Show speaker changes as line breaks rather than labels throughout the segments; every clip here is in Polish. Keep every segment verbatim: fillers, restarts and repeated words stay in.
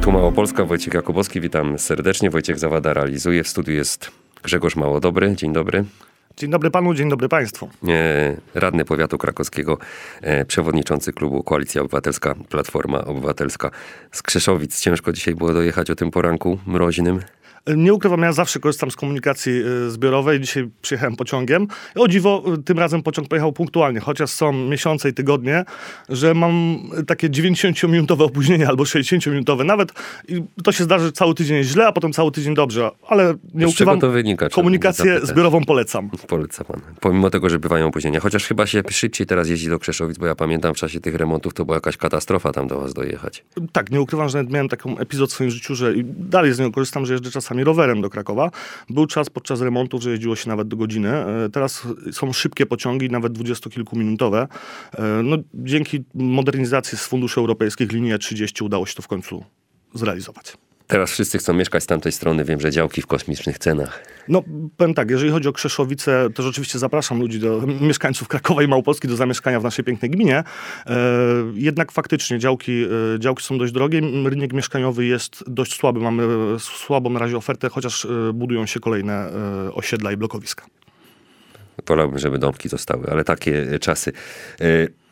Tu Małopolska, Wojciech Jakubowski, witam serdecznie. Wojciech Zawada realizuje. W studiu jest Grzegorz Małodobry. Dzień dobry.
Dzień dobry panu, dzień dobry państwu.
E, radny powiatu krakowskiego, e, przewodniczący klubu Koalicja Obywatelska, Platforma Obywatelska z Krzeszowic. Ciężko dzisiaj było dojechać o tym poranku mroźnym.
Nie ukrywam, ja zawsze korzystam z komunikacji zbiorowej. Dzisiaj przyjechałem pociągiem. O dziwo, tym razem pociąg pojechał punktualnie, chociaż są miesiące i tygodnie, że mam takie dziewięćdziesięciominutowe opóźnienie albo sześćdziesięciominutowe nawet. I to się zdarzy, że cały tydzień jest źle, a potem cały tydzień dobrze. Ale nie
Z
ukrywam,
czego to wynika?
komunikację zbiorową polecam.
Poleca pan. Pomimo tego, że bywają opóźnienia. Chociaż chyba się szybciej teraz jeździ do Krzeszowic, bo ja pamiętam w czasie tych remontów to była jakaś katastrofa tam do was dojechać.
Tak, nie ukrywam, że nawet miałem taką epizod w swoim życiu, że i dalej z niego korzystam, że jeżdżę czasami rowerem do Krakowa. Był czas podczas remontów, że jeździło się nawet do godziny. Teraz są szybkie pociągi, nawet dwudziestokilkuminutowe. No, dzięki modernizacji z funduszy europejskich linii E trzydzieści udało się to w końcu zrealizować.
Teraz wszyscy chcą mieszkać z tamtej strony. Wiem, że działki w kosmicznych cenach.
No, powiem tak, jeżeli chodzi o Krzeszowice, to rzeczywiście zapraszam ludzi, do mieszkańców Krakowa i Małopolski do zamieszkania w naszej pięknej gminie. E, jednak faktycznie działki, e, działki są dość drogie. Rynek mieszkaniowy jest dość słaby. Mamy słabą na razie ofertę, chociaż e, budują się kolejne e, osiedla i blokowiska.
Wolałbym, żeby domki zostały, ale takie czasy. E,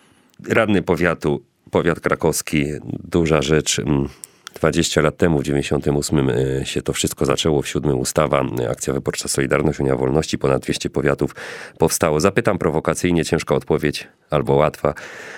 radny powiatu, powiat krakowski, duża rzecz. dwadzieścia lat temu, w dziewięćdziesiątym ósmym się to wszystko zaczęło, w siódmym ustawa, akcja wyborcza Solidarność, Unia Wolności, ponad dwieście powiatów powstało. Zapytam prowokacyjnie, ciężka odpowiedź albo łatwa.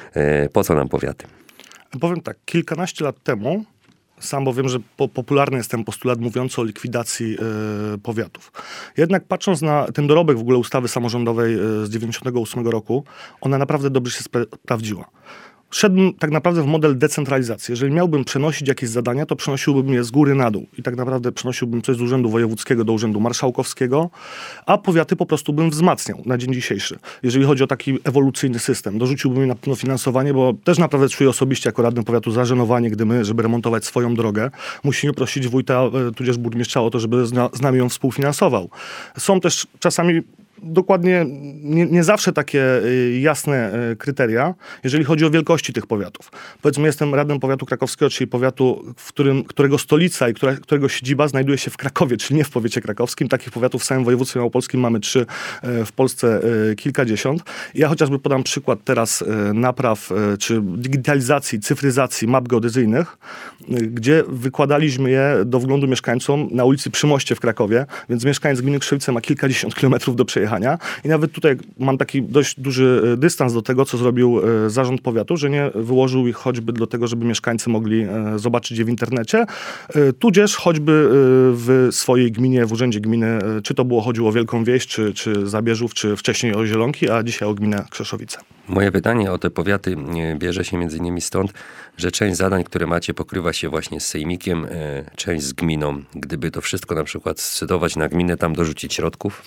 Po co nam powiaty?
Powiem tak, kilkanaście lat temu, sam bo wiem, że po, popularny jest ten postulat mówiący o likwidacji yy, powiatów. Jednak patrząc na ten dorobek w ogóle ustawy samorządowej yy, z dziewięćdziesiątego ósmego roku, ona naprawdę dobrze się spra- sprawdziła. Szedłbym tak naprawdę w model decentralizacji. Jeżeli miałbym przenosić jakieś zadania, to przenosiłbym je z góry na dół. I tak naprawdę przenosiłbym coś z urzędu wojewódzkiego do urzędu marszałkowskiego, a powiaty po prostu bym wzmacniał na dzień dzisiejszy. Jeżeli chodzi o taki ewolucyjny system, dorzuciłbym je na pewno finansowanie, bo też naprawdę czuję osobiście jako radny powiatu zażenowanie, gdy my, żeby remontować swoją drogę, musimy prosić wójta, tudzież burmistrza o to, żeby z, na, z nami ją współfinansował. Są też czasami dokładnie nie, nie zawsze takie y, jasne y, kryteria, jeżeli chodzi o wielkości tych powiatów. Powiedzmy, jestem radnym powiatu krakowskiego, czyli powiatu, w którym, którego stolica i która, którego siedziba znajduje się w Krakowie, czyli nie w powiecie krakowskim. Takich powiatów w całym województwie małopolskim mamy trzy, y, w Polsce y, kilkadziesiąt. Ja chociażby podam przykład teraz y, napraw, y, czy digitalizacji, cyfryzacji map geodezyjnych, y, gdzie wykładaliśmy je do wglądu mieszkańcom na ulicy Przy Moście w Krakowie, więc mieszkaniec gminy Krzewice ma kilkadziesiąt kilometrów do przejechania. I nawet tutaj mam taki dość duży dystans do tego, co zrobił zarząd powiatu, że nie wyłożył ich choćby do tego, żeby mieszkańcy mogli zobaczyć je w internecie, tudzież choćby w swojej gminie, w urzędzie gminy, czy to było chodziło o Wielką Wieś, czy, czy Zabierzów, czy wcześniej o Zielonki, a dzisiaj o gminę Krzeszowice.
Moje pytanie o te powiaty bierze się między innymi stąd, że część zadań, które macie, pokrywa się właśnie z sejmikiem, część z gminą. Gdyby to wszystko na przykład scedować na gminę, tam dorzucić środków?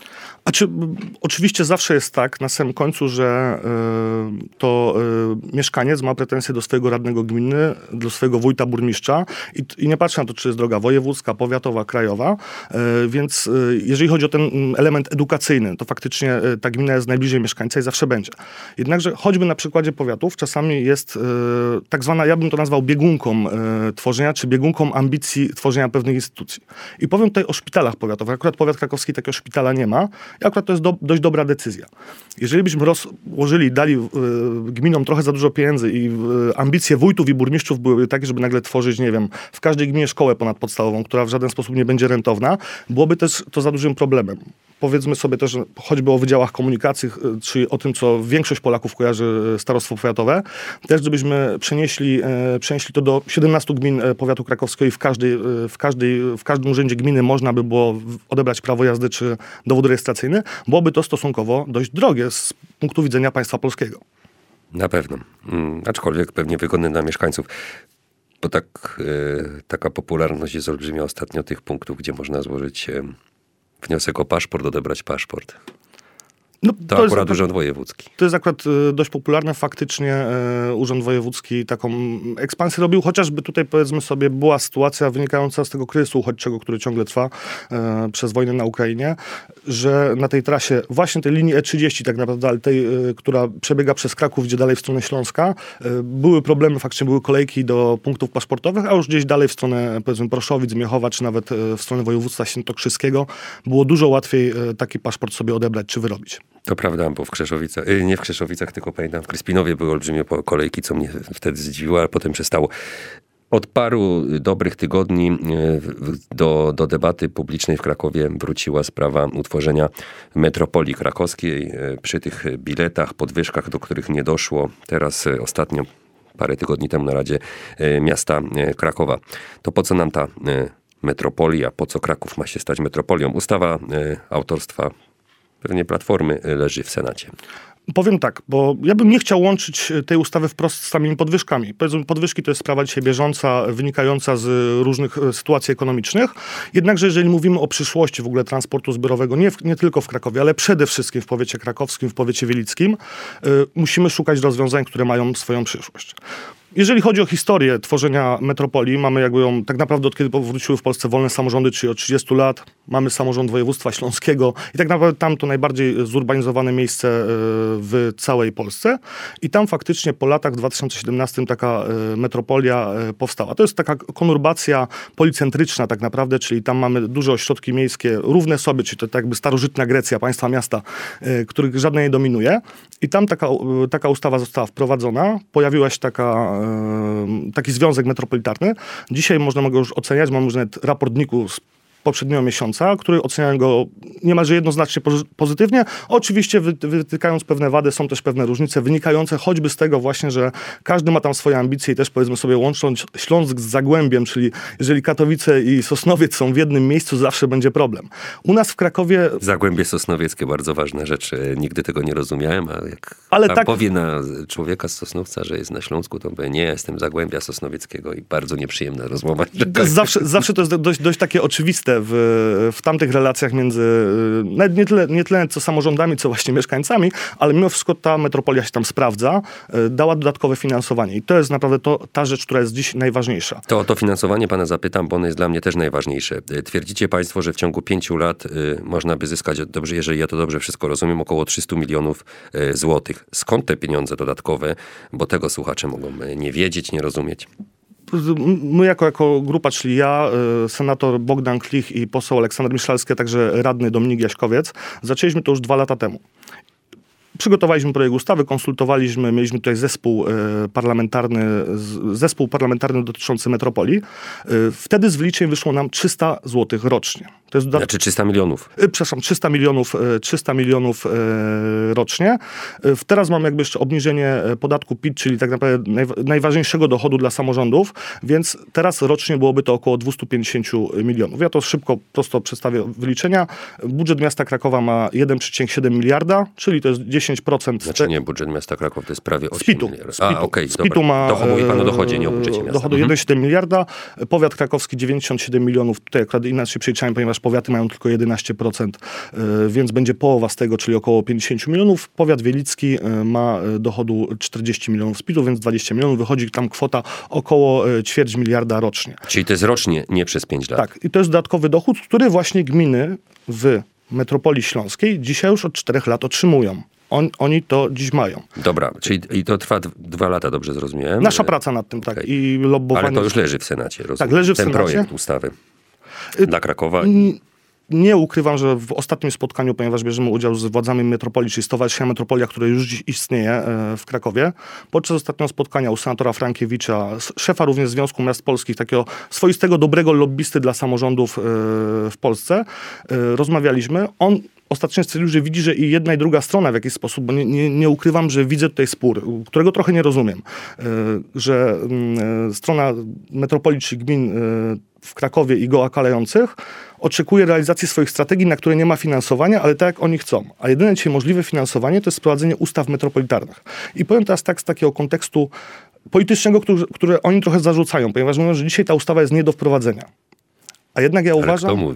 A czy, oczywiście zawsze jest tak na samym końcu, że y, to y, mieszkaniec ma pretensje do swojego radnego gminy, do swojego wójta, burmistrza i, i nie patrzę na to, czy jest droga wojewódzka, powiatowa, krajowa, y, więc y, jeżeli chodzi o ten element edukacyjny, to faktycznie y, ta gmina jest najbliżej mieszkańca i zawsze będzie. Jednakże choćby na przykładzie powiatów czasami jest y, tak zwana, ja bym to nazwał biegunką y, tworzenia, czy biegunką ambicji tworzenia pewnych instytucji. I powiem tutaj o szpitalach powiatowych. Akurat powiat krakowski takiego szpitala nie ma. I akurat to jest do, dość dobra decyzja. Jeżeli byśmy rozłożyli, dali y, gminom trochę za dużo pieniędzy i y, ambicje wójtów i burmistrzów były takie, żeby nagle tworzyć, nie wiem, w każdej gminie szkołę ponadpodstawową, która w żaden sposób nie będzie rentowna, byłoby też to za dużym problemem. Powiedzmy sobie też choćby o wydziałach komunikacji, czy o tym, co większość Polaków kojarzy starostwo powiatowe, też gdybyśmy przenieśli, przenieśli to do siedemnastu gmin powiatu krakowskiego i w, każdej, w, każdej, w każdym urzędzie gminy można by było odebrać prawo jazdy czy dowód rejestracyjny, byłoby to stosunkowo dość drogie z punktu widzenia państwa polskiego.
Na pewno. Hmm, aczkolwiek pewnie wygodne dla mieszkańców. Bo tak, yy, taka popularność jest olbrzymia ostatnio tych punktów, gdzie można złożyć yy, wniosek o paszport, odebrać paszport. No, to, to akurat Urząd Wojewódzki.
To jest akurat y, dość popularne. Faktycznie y, Urząd Wojewódzki taką ekspansję robił, chociażby tutaj powiedzmy sobie była sytuacja wynikająca z tego kryzysu uchodźczego, który ciągle trwa y, przez wojnę na Ukrainie, że na tej trasie, właśnie tej linii E trzydzieści tak naprawdę, ale tej, y, która przebiega przez Kraków, gdzie dalej w stronę Śląska, y, były problemy, faktycznie były kolejki do punktów paszportowych, a już gdzieś dalej w stronę powiedzmy Proszowic, Miechowa, czy nawet y, w stronę województwa świętokrzyskiego było dużo łatwiej y, taki paszport sobie odebrać czy wyrobić.
To prawda, bo w Krzeszowicach, nie w Krzeszowicach, tylko pamiętam, w Kryspinowie były olbrzymie kolejki, co mnie wtedy zdziwiło, ale potem przestało. Od paru dobrych tygodni do, do debaty publicznej w Krakowie wróciła sprawa utworzenia metropolii krakowskiej. Przy tych biletach, podwyżkach, do których nie doszło teraz ostatnio, parę tygodni temu na Radzie Miasta Krakowa. To po co nam ta metropolia, po co Kraków ma się stać metropolią? Ustawa autorstwa pewnie Platformy leży w Senacie.
Powiem tak, bo ja bym nie chciał łączyć tej ustawy wprost z samymi podwyżkami. Powiedzmy, podwyżki to jest sprawa dzisiaj bieżąca, wynikająca z różnych sytuacji ekonomicznych. Jednakże jeżeli mówimy o przyszłości w ogóle transportu zbiorowego, nie, w, nie tylko w Krakowie, ale przede wszystkim w powiecie krakowskim, w powiecie wielickim, y, musimy szukać rozwiązań, które mają swoją przyszłość. Jeżeli chodzi o historię tworzenia metropolii, mamy jakby ją tak naprawdę od kiedy powróciły w Polsce wolne samorządy, czyli od trzydziestu lat. Mamy samorząd województwa śląskiego i tak naprawdę tam to najbardziej zurbanizowane miejsce w całej Polsce. I tam faktycznie po latach w dwa tysiące siedemnastym taka metropolia powstała. To jest taka konurbacja policentryczna tak naprawdę, czyli tam mamy duże ośrodki miejskie równe sobie, czyli to tak jakby starożytna Grecja, państwa miasta, których żadne nie dominuje. I tam taka, taka ustawa została wprowadzona. Pojawiła się taka taki związek metropolitarny. Dzisiaj można go już oceniać, mamy już nawet raport NIK-u z poprzedniego miesiąca, który oceniają go niemalże jednoznacznie pozytywnie. Oczywiście wytykając pewne wady, są też pewne różnice wynikające choćby z tego właśnie, że każdy ma tam swoje ambicje i też powiedzmy sobie łącząc Śląsk z Zagłębiem, czyli jeżeli Katowice i Sosnowiec są w jednym miejscu, zawsze będzie problem. U nas w Krakowie...
Zagłębie Sosnowieckie, bardzo ważna rzecz. Nigdy tego nie rozumiałem, a jak
ale
pan
tak...
powie na człowieka z Sosnowca, że jest na Śląsku, to powie, nie, jestem Zagłębia Sosnowieckiego i bardzo nieprzyjemna rozmowa.
Zawsze, zawsze to jest dość, dość takie oczywiste w, w tamtych relacjach między, nawet nie tyle, nie tyle co samorządami, co właśnie mieszkańcami, ale mimo wszystko ta metropolia się tam sprawdza, dała dodatkowe finansowanie i to jest naprawdę to, ta rzecz, która jest dziś najważniejsza.
To o to finansowanie pana zapytam, bo ono jest dla mnie też najważniejsze. Twierdzicie państwo, że w ciągu pięciu lat y, można by zyskać, dobrze, jeżeli ja to dobrze wszystko rozumiem, około trzysta milionów y, złotych. Skąd te pieniądze dodatkowe? Bo tego słuchacze mogą nie wiedzieć, nie rozumieć.
My jako, jako grupa, czyli ja, senator Bogdan Klich i poseł Aleksander Miszalski, a także radny Dominik Jaśkowiec, zaczęliśmy to już dwa lata temu. Przygotowaliśmy projekt ustawy, konsultowaliśmy, mieliśmy tutaj zespół parlamentarny, zespół parlamentarny dotyczący metropolii. Wtedy z wyliczeń wyszło nam trzysta złotych rocznie. To jest dodat...
Znaczy trzysta milionów.
Przepraszam, trzysta milionów, trzysta milionów rocznie. Teraz mamy jakby jeszcze obniżenie podatku P I T, czyli tak naprawdę najważniejszego dochodu dla samorządów, więc teraz rocznie byłoby to około dwieście pięćdziesiąt milionów. Ja to szybko, prosto przedstawię wyliczenia. Budżet miasta Krakowa ma jeden przecinek siedem miliarda, czyli to jest dziesięć procent.
Znaczy nie, budżet miasta Krakowa to jest prawie osiem
z P I T-u.
miliardów.
Z P I T-u.
A, okej,
okay, dobra. Ma,
Dochód, mówi pan o dochodzie, nie o budżecie miasta.
Dochodu jeden przecinek siedem miliarda. Powiat krakowski dziewięćdziesiąt siedem milionów. Tutaj akurat inaczej przeliczamy, ponieważ powiaty mają tylko jedenaście procent, więc będzie połowa z tego, czyli około pięćdziesiąt milionów. Powiat wielicki ma dochodu czterdzieści milionów z P I T-u, więc dwadzieścia milionów. Wychodzi tam kwota około ćwierć miliarda rocznie.
Czyli to jest rocznie, nie przez pięć lat.
Tak. I to jest dodatkowy dochód, który właśnie gminy w metropolii śląskiej dzisiaj już od czterech lat otrzymują. On, oni to dziś mają.
Dobra, czyli i to trwa d- dwa lata, dobrze zrozumiałem?
Nasza praca nad tym, tak. Okay. I lobbowanie.
Ale to już leży w Senacie, rozumiem.
Tak, leży w
Ten
Senacie.
projekt ustawy dla Krakowa.
Nie ukrywam, że w ostatnim spotkaniu, ponieważ bierzemy udział z władzami metropolii, czyli Stowarzyszenia Metropolia, które już dziś istnieje w Krakowie, podczas ostatniego spotkania u senatora Frankiewicza, szefa również Związku Miast Polskich, takiego swoistego, dobrego lobbysty dla samorządów w Polsce, rozmawialiśmy. On ostatecznie stwierdził, że widzi, że i jedna i druga strona w jakiś sposób, bo nie, nie, nie ukrywam, że widzę tutaj spór, którego trochę nie rozumiem, że strona metropolii czy gmin w Krakowie i go okalających oczekuje realizacji swoich strategii, na które nie ma finansowania, ale tak jak oni chcą. A jedyne dzisiaj możliwe finansowanie to jest wprowadzenie ustaw metropolitarnych. I powiem teraz tak z takiego kontekstu politycznego, który, które oni trochę zarzucają, ponieważ mówią, że dzisiaj ta ustawa jest nie do wprowadzenia. A jednak ja
ale
uważam...
kto mówi?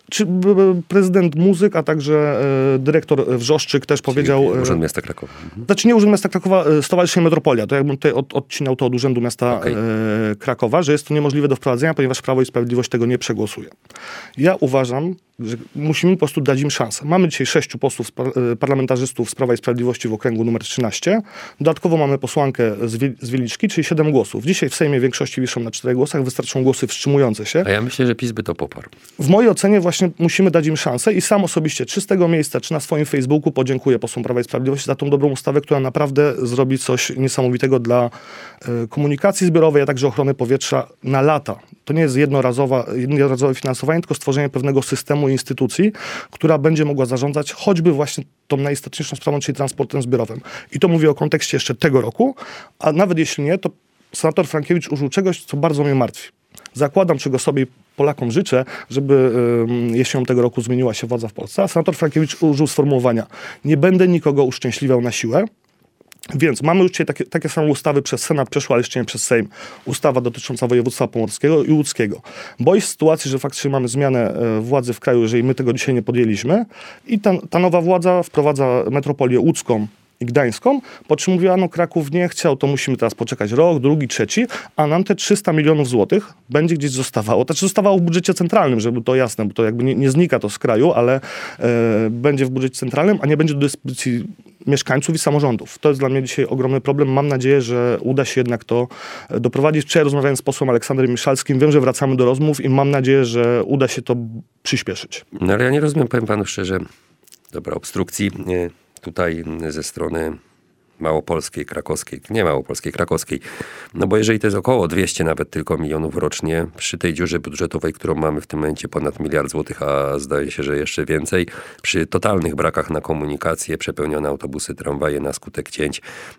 Czy prezydent Muzyk, a także e, dyrektor Wrzoszczyk też
Czyli
powiedział...
Urząd Miasta Krakowa. Mhm.
Znaczy nie Urząd Miasta Krakowa, Stowarzyszenie Metropolia. To jakbym tutaj od, odcinał to od Urzędu Miasta
Okay.
e, Krakowa, że jest to niemożliwe do wprowadzenia, ponieważ Prawo i Sprawiedliwość tego nie przegłosuje. Ja uważam, że musimy po prostu dać im szansę. Mamy dzisiaj sześciu posłów, parlamentarzystów z Prawa i Sprawiedliwości w okręgu numer trzynaście. Dodatkowo mamy posłankę z, Wie, z Wieliczki, czyli siedem głosów. Dzisiaj w Sejmie większości wiszą na czterech głosach, wystarczą głosy wstrzymujące się.
A ja myślę, że PiS by to poparł.
W mojej ocenie właśnie musimy dać im szansę i sam osobiście, czy z tego miejsca, czy na swoim Facebooku podziękuję posłom Prawa i Sprawiedliwości za tą dobrą ustawę, która naprawdę zrobi coś niesamowitego dla y, komunikacji zbiorowej, a także ochrony powietrza na lata. To nie jest jednorazowa, jednorazowe finansowanie, tylko stworzenie pewnego systemu i instytucji, która będzie mogła zarządzać choćby właśnie tą najistotniejszą sprawą, czyli transportem zbiorowym. I to mówię o kontekście jeszcze tego roku, a nawet jeśli nie, to senator Frankiewicz użył czegoś, co bardzo mnie martwi. Zakładam, czego sobie i Polakom życzę, żeby y, jesienią tego roku zmieniła się władza w Polsce. A senator Frankiewicz użył sformułowania: nie będę nikogo uszczęśliwiał na siłę. Więc mamy już dzisiaj takie, takie same ustawy, przez Senat przeszła, ale jeszcze nie przez Sejm. Ustawa dotycząca województwa pomorskiego i łódzkiego. Boję się sytuacji, że faktycznie mamy zmianę e, władzy w kraju, jeżeli my tego dzisiaj nie podjęliśmy. I ta, ta nowa władza wprowadza metropolię łódzką i gdańską, po czym mówiła, no Kraków nie chciał, to musimy teraz poczekać rok, drugi, trzeci, a nam te trzysta milionów złotych będzie gdzieś zostawało. Znaczy zostawało w budżecie centralnym, żeby to jasne, bo to jakby nie, nie znika to z kraju, ale e, będzie w budżecie centralnym, a nie będzie do dyspozycji mieszkańców i samorządów. To jest dla mnie dzisiaj ogromny problem. Mam nadzieję, że uda się jednak to doprowadzić. Wczoraj rozmawiałem z posłem Aleksandrem Miszalskim. Wiem, że wracamy do rozmów i mam nadzieję, że uda się to przyspieszyć.
No ale ja nie rozumiem, powiem panu szczerze, dobra, obstrukcji nie, tutaj ze strony małopolskiej, krakowskiej, nie małopolskiej, krakowskiej. No bo jeżeli to jest około dwieście nawet tylko milionów rocznie, przy tej dziurze budżetowej, którą mamy w tym momencie ponad miliard złotych, a zdaje się, że jeszcze więcej, przy totalnych brakach na komunikację, przepełnione autobusy, tramwaje na skutek cięć,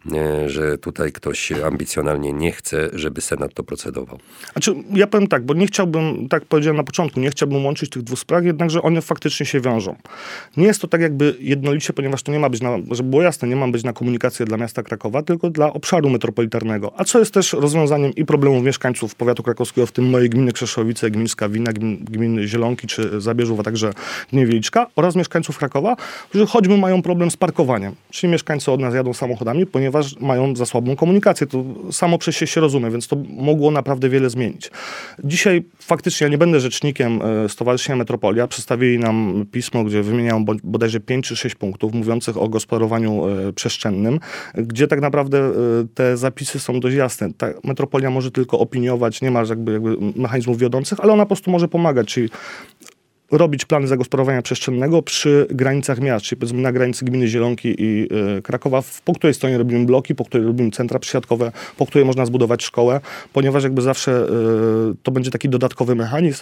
że tutaj ktoś ambicjonalnie nie chce, żeby Senat to procedował. Znaczy,
ja powiem tak, bo nie chciałbym, tak powiedziałem na początku, nie chciałbym łączyć tych dwóch spraw, jednakże one faktycznie się wiążą. Nie jest to tak jakby jednolicie, ponieważ to nie ma być, na, żeby było jasne, nie ma być na komunikację dla miasta Krakowa, tylko dla obszaru metropolitarnego. A co jest też rozwiązaniem i problemów mieszkańców powiatu krakowskiego, w tym mojej gminy Krzeszowice, gminy Skawina, gmin, gminy Zielonki czy Zabierzów, a także gminy Wieliczka oraz mieszkańców Krakowa, którzy choćby mają problem z parkowaniem. Czyli mieszkańcy od nas jadą samochodami, ponieważ mają za słabą komunikację. To samo przez się się rozumie, więc to mogło naprawdę wiele zmienić. Dzisiaj faktycznie ja nie będę rzecznikiem Stowarzyszenia Metropolia. Przedstawili nam pismo, gdzie wymieniają bodajże pięć czy sześć punktów mówiących o gospodarowaniu przestrzennym, gdzie tak naprawdę te zapisy są dość jasne. Ta metropolia może tylko opiniować, nie ma jakby, jakby mechanizmów wiodących, ale ona po prostu może pomagać, czyli robić plany zagospodarowania przestrzennego przy granicach miast, czyli powiedzmy na granicy gminy Zielonki i y, Krakowa, po której stronie robimy bloki, po której robimy centra przysiadkowe, po której można zbudować szkołę, ponieważ jakby zawsze y, to będzie taki dodatkowy mechanizm.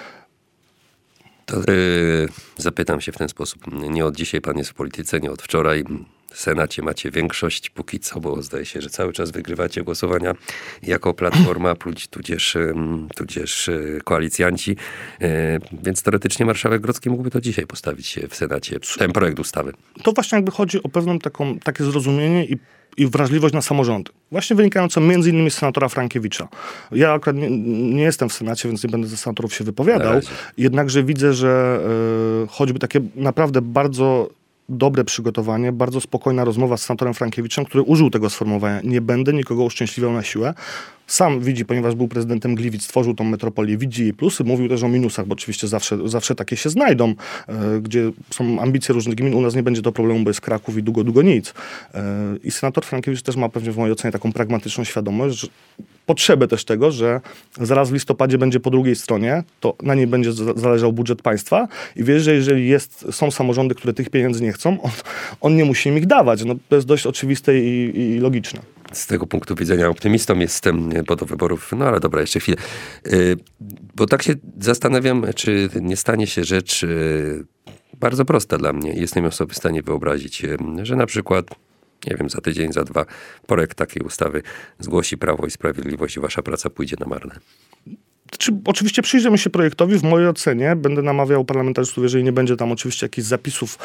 To yy, zapytam się w ten sposób. Nie od dzisiaj pan jest w polityce, nie od wczoraj. W Senacie macie większość póki co, bo zdaje się, że cały czas wygrywacie głosowania jako Platforma, tudzież, tudzież koalicjanci. Więc teoretycznie marszałek Grodzki mógłby to dzisiaj postawić w Senacie, ten projekt ustawy.
To właśnie jakby chodzi o pewną taką, takie zrozumienie i i wrażliwość na samorządy. Właśnie wynikające między innymi z senatora Frankiewicza. Ja akurat nie, nie jestem w Senacie, więc nie będę ze senatorów się wypowiadał. Jednakże widzę, że y, choćby takie naprawdę bardzo dobre przygotowanie, bardzo spokojna rozmowa z senatorem Frankiewiczem, który użył tego sformułowania: nie będę nikogo uszczęśliwiał na siłę. Sam widzi, ponieważ był prezydentem Gliwic, stworzył tą metropolię, widzi jej plusy, mówił też o minusach, bo oczywiście zawsze, zawsze takie się znajdą, e, gdzie są ambicje różnych gmin. U nas nie będzie to problemu, bo jest Kraków i długo, długo nic. E, I senator Frankiewicz też ma pewnie w mojej ocenie taką pragmatyczną świadomość, że potrzebę też tego, że zaraz w listopadzie będzie po drugiej stronie, to na niej będzie zależał budżet państwa i wie, że jeżeli jest, są samorządy, które tych pieniędzy nie chcą, on, on nie musi im ich dawać. No, to jest dość oczywiste i, i logiczne.
Z tego punktu widzenia optymistą jestem, bo do wyborów, no ale dobra, jeszcze chwilę. Yy, bo tak się zastanawiam, czy nie stanie się rzecz yy, bardzo prosta dla mnie. Jestem ją sobie w stanie wyobrazić, yy, że na przykład, nie wiem, za tydzień, za dwa projekt takiej ustawy zgłosi Prawo i Sprawiedliwość i wasza praca pójdzie na marne.
Czy, oczywiście przyjrzymy się projektowi. W mojej ocenie będę namawiał parlamentarzystów, jeżeli nie będzie tam oczywiście jakichś zapisów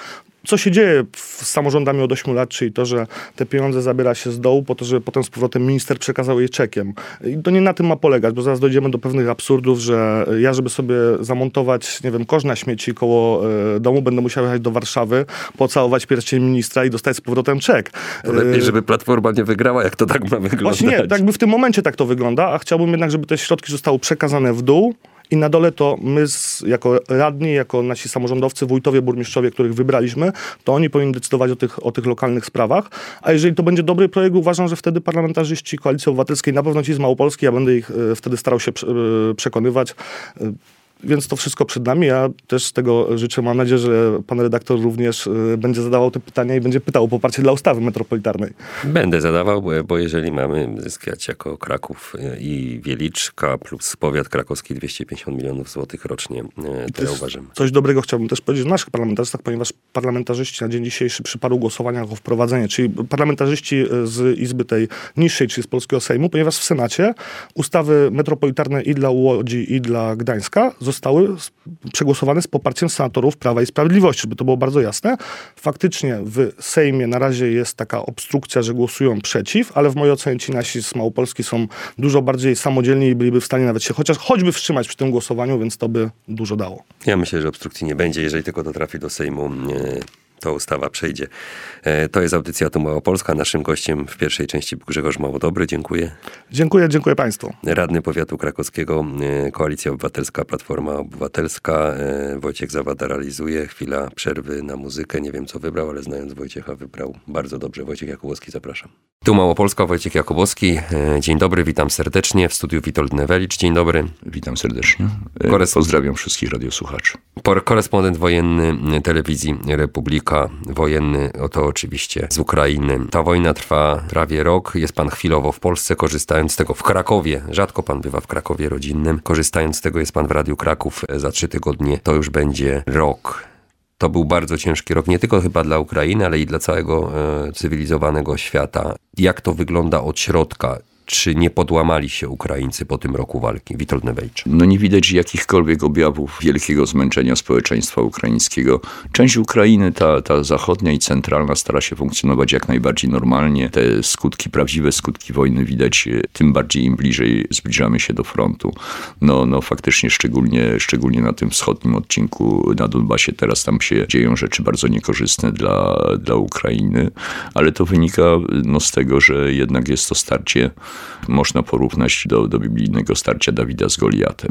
co się dzieje z samorządami od ośmiu lat, czyli to, że te pieniądze zabiera się z dołu po to, żeby potem z powrotem minister przekazał je czekiem. I to nie na tym ma polegać, bo zaraz dojdziemy do pewnych absurdów, że ja, żeby sobie zamontować, nie wiem, kosz na śmieci koło y, domu, będę musiał jechać do Warszawy, pocałować pierścień ministra i dostać z powrotem czek.
To lepiej, żeby Platforma nie wygrała, jak to tak ma wyglądać.
Właśnie nie, tak by w tym momencie tak to wygląda, a chciałbym jednak, żeby te środki zostały przekazane w dół i na dole to my z, jako radni, jako nasi samorządowcy, wójtowie, burmistrzowie, których wybraliśmy, to oni powinni decydować o tych, o tych lokalnych sprawach, a jeżeli to będzie dobry projekt, uważam, że wtedy parlamentarzyści Koalicji Obywatelskiej, na pewno ci z Małopolski, ja będę ich y, wtedy starał się pr- y, przekonywać, y, Więc to wszystko przed nami. Ja też z tego życzę. Mam nadzieję, że pan redaktor również y, będzie zadawał te pytania i będzie pytał o poparcie dla ustawy metropolitarnej.
Będę zadawał, bo jeżeli mamy zyskać jako Kraków i Wieliczka plus powiat krakowski dwieście pięćdziesiąt milionów złotych rocznie, to ja uważam.
Coś dobrego chciałbym też powiedzieć o naszych parlamentarzystach, ponieważ parlamentarzyści na dzień dzisiejszy przy paru głosowaniach o wprowadzenie, czyli parlamentarzyści z Izby tej niższej, czyli z polskiego Sejmu, ponieważ w Senacie ustawy metropolitarne i dla Łodzi, i dla Gdańska zostały przegłosowane z poparciem senatorów Prawa i Sprawiedliwości, żeby to było bardzo jasne. Faktycznie w Sejmie na razie jest taka obstrukcja, że głosują przeciw, ale w mojej ocenie ci nasi z Małopolski są dużo bardziej samodzielni i byliby w stanie nawet się chociaż choćby wstrzymać przy tym głosowaniu, więc to by dużo dało.
Ja myślę, że obstrukcji nie będzie, jeżeli tylko to trafi do Sejmu. Nie. To ustawa przejdzie. To jest audycja Tu Małopolska. Naszym gościem w pierwszej części był Grzegorz Małodobry. Dziękuję.
Dziękuję, dziękuję Państwu.
Radny Powiatu Krakowskiego, Koalicja Obywatelska, Platforma Obywatelska. Wojciech Zawada realizuje. Chwila przerwy na muzykę. Nie wiem, co wybrał, ale znając Wojciecha, wybrał bardzo dobrze. Wojciech Jakubowski, zapraszam. Tu Małopolska, Wojciech Jakubowski. Dzień dobry, witam serdecznie. W studiu Witold Newelicz. Dzień dobry.
Witam serdecznie. Kores... Pozdrawiam wszystkich radiosłuchaczy.
Korespondent wojenny Telewizji Republika. Wojenny, oto oczywiście z Ukrainy. Ta wojna trwa prawie rok. Jest pan chwilowo w Polsce, korzystając z tego w Krakowie. Rzadko pan bywa w Krakowie rodzinnym. Korzystając z tego jest pan w Radiu Kraków. Za trzy tygodnie to już będzie rok. To był bardzo ciężki rok, nie tylko chyba dla Ukrainy, ale i dla całego e, cywilizowanego świata. Jak to wygląda od środka? Czy nie podłamali się Ukraińcy po tym roku walki? Witold Newelicz.
No nie widać jakichkolwiek objawów wielkiego zmęczenia społeczeństwa ukraińskiego. Część Ukrainy, ta, ta zachodnia i centralna, stara się funkcjonować jak najbardziej normalnie. Te skutki, prawdziwe skutki wojny widać tym bardziej im bliżej zbliżamy się do frontu. No, no faktycznie szczególnie, szczególnie na tym wschodnim odcinku na Donbasie teraz tam się dzieją rzeczy bardzo niekorzystne dla, dla Ukrainy, ale to wynika no, z tego, że jednak jest to starcie, można porównać do, do biblijnego starcia Dawida z Goliatem.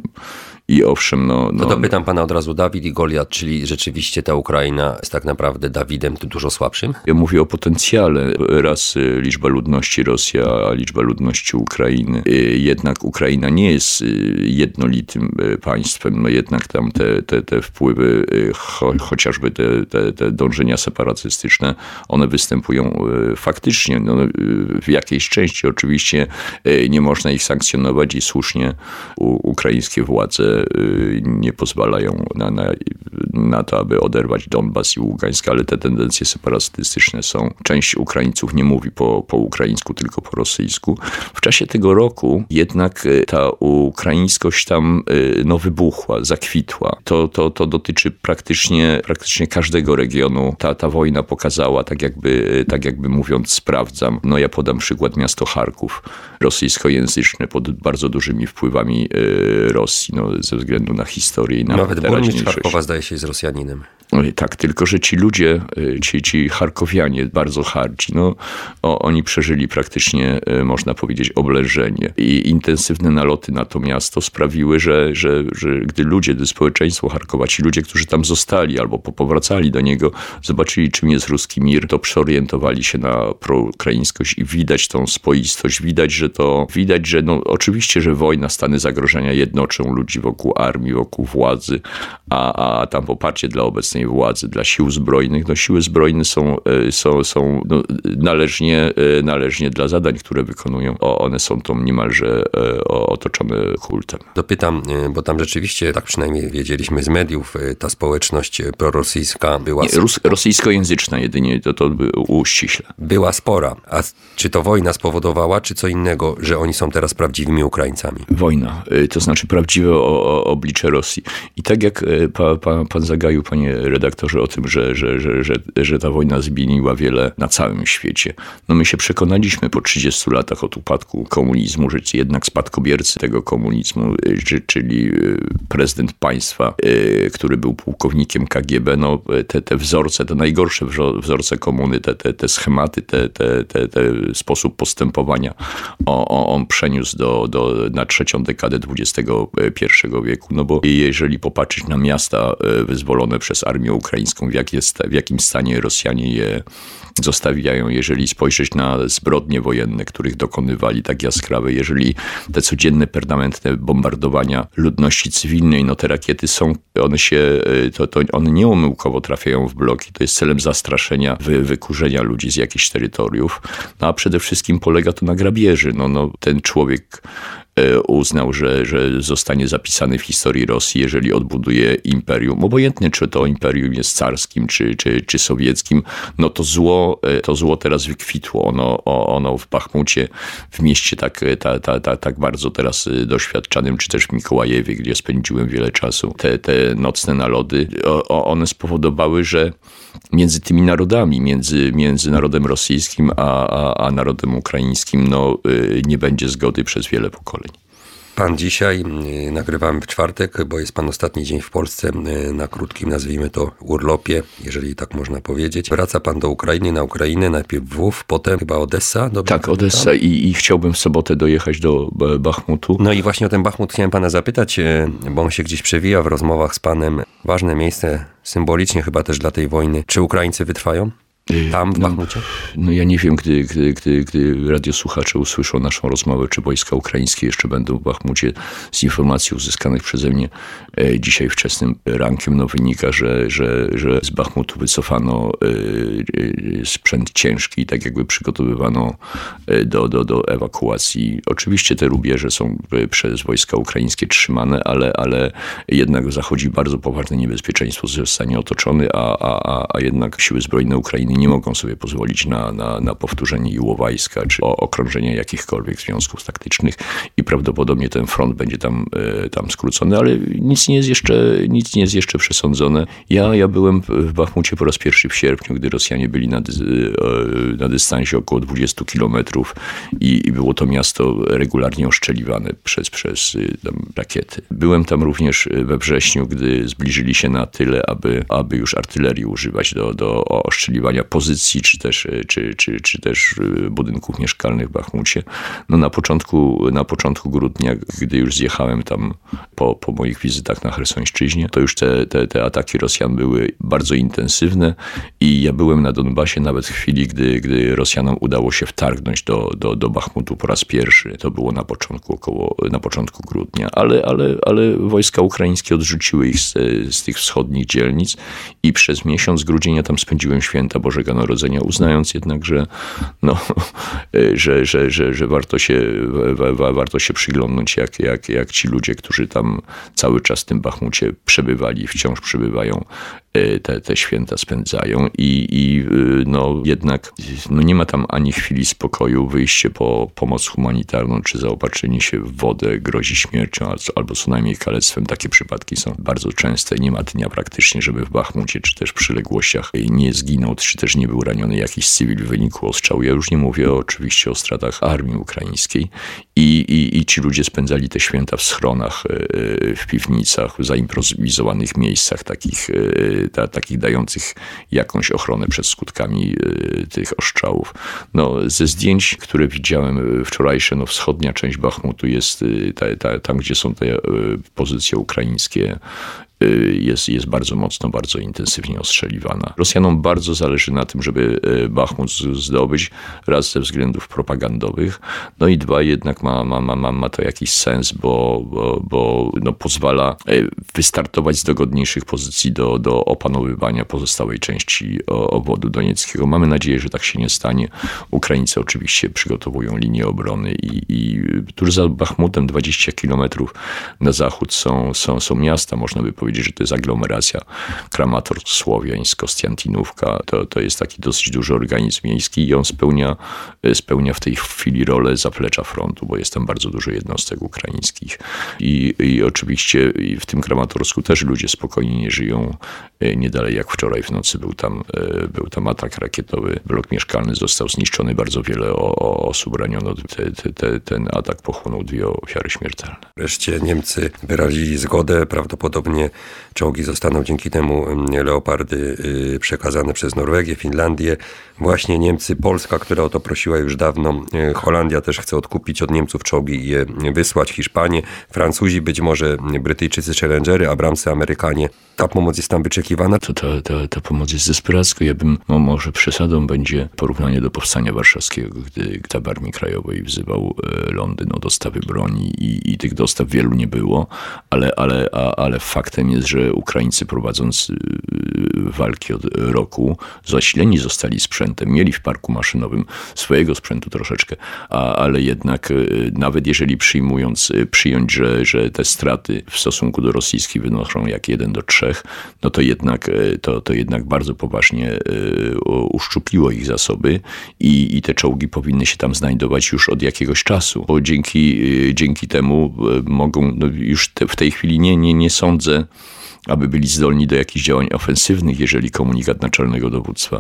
I owszem, no... no
to dopytam pana od razu, Dawid i Goliat, czyli rzeczywiście ta Ukraina jest tak naprawdę Dawidem dużo słabszym?
Ja mówię o potencjale. Raz liczba ludności Rosji, a liczba ludności Ukrainy. Jednak Ukraina nie jest jednolitym państwem. No jednak tam te, te, te wpływy, cho, chociażby te, te, te dążenia separatystyczne, one występują faktycznie. No, w jakiejś części oczywiście nie można ich sankcjonować i słusznie u, ukraińskie władze nie pozwalają na, na, na to, aby oderwać Donbas i Ługańsk, ale te tendencje separatystyczne są. Część Ukraińców nie mówi po, po ukraińsku, tylko po rosyjsku. W czasie tego roku jednak ta ukraińskość tam no, wybuchła, zakwitła. To, to, to dotyczy praktycznie, praktycznie każdego regionu. Ta, ta wojna pokazała, tak jakby, tak jakby mówiąc, sprawdzam. No ja podam przykład miasto Charków, rosyjskojęzyczne, pod bardzo dużymi wpływami Rosji. No, ze względu na historię i na
nawet burmistrz Charkowa zdaje się jest Rosjaninem.
No, tak, tylko że ci ludzie, ci, ci Charkowianie, bardzo hardzi, no, o, oni przeżyli praktycznie, można powiedzieć, oblężenie. I intensywne naloty na to miasto sprawiły, że, że, że gdy ludzie, gdy społeczeństwo Charkowa, ci ludzie, którzy tam zostali albo powracali do niego, zobaczyli, czym jest ruski mir, to przeorientowali się na proukraińskość i widać tą spoistość, widać, że to, widać, że no, oczywiście, że wojna, stany zagrożenia jednoczą ludzi wokół armii, wokół władzy, a, a tam poparcie dla obecnej władzy, dla sił zbrojnych, no siły zbrojne są, są, są no, należnie, należnie dla zadań, które wykonują. O, one są tam niemalże otoczone kultem.
Dopytam, bo tam rzeczywiście, tak przynajmniej wiedzieliśmy z mediów, ta społeczność prorosyjska była...
Nie, rus- rosyjskojęzyczna jedynie, to, to uściśle.
Była spora. A czy to wojna spowodowała, czy co innego, że oni są teraz prawdziwymi Ukraińcami?
Wojna, to znaczy prawdziwe o, o, oblicze Rosji. I tak jak pa, pa, pan zagaił, panie redaktorze, o tym, że, że, że, że, że ta wojna zmieniła wiele na całym świecie. No my się przekonaliśmy po trzydziestu latach od upadku komunizmu, że jednak spadkobiercy tego komunizmu, czyli prezydent państwa, który był pułkownikiem K G B, no te, te wzorce, te najgorsze wzorce komuny, te, te, te schematy, te, te, te, te sposób postępowania on, on przeniósł do, do, na trzecią dekadę dwudziestego pierwszego wieku. No bo jeżeli popatrzeć na miasta wyzwolone przez armię ukraińską, w, jak jest, w jakim stanie Rosjanie je zostawiają, jeżeli spojrzeć na zbrodnie wojenne, których dokonywali tak jaskrawe, jeżeli te codzienne, permanentne bombardowania ludności cywilnej, no te rakiety są, one się, to, to one nieomyłkowo trafiają w bloki, to jest celem zastraszenia, wy, wykurzenia ludzi z jakichś terytoriów, no a przede wszystkim polega to na grabieży. No, no ten człowiek uznał, że, że zostanie zapisany w historii Rosji, jeżeli odbuduje imperium. Obojętnie, czy to imperium jest carskim, czy, czy, czy sowieckim, no to zło, to zło teraz wykwitło. Ono, ono w Bachmucie, w mieście tak, ta, ta, ta, tak bardzo teraz doświadczanym, czy też w Mikołajewie, gdzie spędziłem wiele czasu, te, te nocne nalody, one spowodowały, że między tymi narodami, między, między narodem rosyjskim a, a, a narodem ukraińskim, no nie będzie zgody przez wiele pokoleń.
Pan dzisiaj, nagrywamy w czwartek, bo jest pan ostatni dzień w Polsce na krótkim, nazwijmy to, urlopie, jeżeli tak można powiedzieć. Wraca pan do Ukrainy, na Ukrainę, najpierw Lwów, potem chyba Odessa. Dobrze
tak, pamiętam? Odessa i, i chciałbym w sobotę dojechać do Bachmutu.
No i właśnie o ten Bachmut chciałem pana zapytać, bo on się gdzieś przewija w rozmowach z panem. Ważne miejsce, symbolicznie chyba też dla tej wojny. Czy Ukraińcy wytrwają? Tam w Bachmucie?
No, no ja nie wiem, gdy, gdy, gdy, gdy radiosłuchacze usłyszą naszą rozmowę, czy wojska ukraińskie jeszcze będą w Bachmucie. Z informacji uzyskanych przeze mnie e, dzisiaj wczesnym rankiem no, wynika, że, że, że z Bachmutu wycofano e, e, sprzęt ciężki, tak jakby przygotowywano e, do, do, do ewakuacji. Oczywiście te rubieże są przez wojska ukraińskie trzymane, ale, ale jednak zachodzi bardzo poważne niebezpieczeństwo, że zostanie otoczony, a, a, a jednak siły zbrojne Ukrainy nie mogą sobie pozwolić na, na, na powtórzenie Iłowajska, czy o okrążenie jakichkolwiek związków taktycznych i prawdopodobnie ten front będzie tam, e, tam skrócony, ale nic nie jest jeszcze, nic nie jest jeszcze przesądzone. Ja, ja byłem w Bachmucie po raz pierwszy w sierpniu, gdy Rosjanie byli na, dy, e, na dystansie około dwudziestu kilometrów i, i było to miasto regularnie oszczeliwane przez, przez tam, rakiety. Byłem tam również we wrześniu, gdy zbliżyli się na tyle, aby, aby już artylerii używać do, do oszczeliwania pozycji, czy też, czy, czy, czy też budynków mieszkalnych w Bachmucie. No na początku, na początku grudnia, gdy już zjechałem tam po, po moich wizytach na Chersońszczyźnie, to już te, te, te ataki Rosjan były bardzo intensywne i ja byłem na Donbasie nawet w chwili, gdy, gdy Rosjanom udało się wtargnąć do, do, do Bachmutu po raz pierwszy. To było na początku, około, na początku grudnia, ale, ale, ale wojska ukraińskie odrzuciły ich z, z tych wschodnich dzielnic i przez miesiąc grudzień ja tam spędziłem święta Bożego Narodzenia, uznając jednak, że, no, że, że, że, że warto się, wa, warto się przyglądnąć, jak, jak, jak ci ludzie, którzy tam cały czas w tym Bachmucie przebywali, wciąż przebywają, te, te święta spędzają i, i no, jednak no, nie ma tam ani chwili spokoju. Wyjście po pomoc humanitarną czy zaopatrzenie się w wodę grozi śmiercią albo co najmniej kalectwem. Takie przypadki są bardzo częste. Nie ma dnia praktycznie, żeby w Bachmucie czy też przyległościach nie zginął, czy też nie był raniony jakiś cywil w wyniku ostrzału. Ja już nie mówię oczywiście o stratach armii ukraińskiej. I, i, i ci ludzie spędzali te święta w schronach, w piwnicach, w zaimprowizowanych miejscach, takich, ta, takich dających jakąś ochronę przed skutkami tych ostrzałów. No, ze zdjęć, które widziałem wczorajsze, no, wschodnia część Bachmutu jest ta, ta, tam, gdzie są te pozycje ukraińskie, jest, jest bardzo mocno, bardzo intensywnie ostrzeliwana. Rosjanom bardzo zależy na tym, żeby Bachmut zdobyć, raz ze względów propagandowych, no i dwa, jednak ma, ma, ma, ma to jakiś sens, bo, bo, bo no pozwala wystartować z dogodniejszych pozycji do, do opanowywania pozostałej części obwodu donieckiego. Mamy nadzieję, że tak się nie stanie. Ukraińcy oczywiście przygotowują linię obrony i, i tuż za Bachmutem dwadzieścia kilometrów na zachód są, są, są miasta, można by powiedzieć, powiedzieć, że to jest aglomeracja Kramatorsk, Słowiańsk, Kostiantynówka. To, to jest taki dosyć duży organizm miejski i on spełnia, spełnia w tej chwili rolę zaplecza frontu, bo jest tam bardzo dużo jednostek ukraińskich. I, i oczywiście w tym Kramatorsku też ludzie spokojnie nie żyją. Nie dalej jak wczoraj w nocy był tam, był tam atak rakietowy. Blok mieszkalny został zniszczony, bardzo wiele o, o osób raniono. Te, te, te, ten atak pochłonął dwie ofiary śmiertelne.
Wreszcie Niemcy wyrazili zgodę. Prawdopodobnie czołgi zostaną dzięki temu Leopardy przekazane przez Norwegię, Finlandię. Właśnie Niemcy, Polska, która o to prosiła już dawno. Holandia też chce odkupić od Niemców czołgi i je wysłać. Hiszpanie, Francuzi, być może Brytyjczycy, Challengery, Abramsy, Amerykanie. Ta pomoc jest tam wyczekiwana.
To ta, ta, ta pomoc jest desperacka. Ja bym, no może przesadą będzie porównanie do powstania warszawskiego, gdy Sztab Armii Krajowej wzywał Londyn o dostawy broni i, i tych dostaw wielu nie było, ale, ale, a, ale faktem jest, że Ukraińcy prowadząc walki od roku zasileni zostali sprzętem, mieli w parku maszynowym swojego sprzętu troszeczkę, a, ale jednak nawet jeżeli przyjmując, przyjąć, że, że te straty w stosunku do rosyjskich wynoszą jak jeden do trzech, no to jednak, to, to jednak bardzo poważnie uszczupliło ich zasoby i, i te czołgi powinny się tam znajdować już od jakiegoś czasu, bo dzięki, dzięki temu mogą, no już te, w tej chwili nie, nie, nie sądzę, aby byli zdolni do jakichś działań ofensywnych, jeżeli komunikat naczelnego dowództwa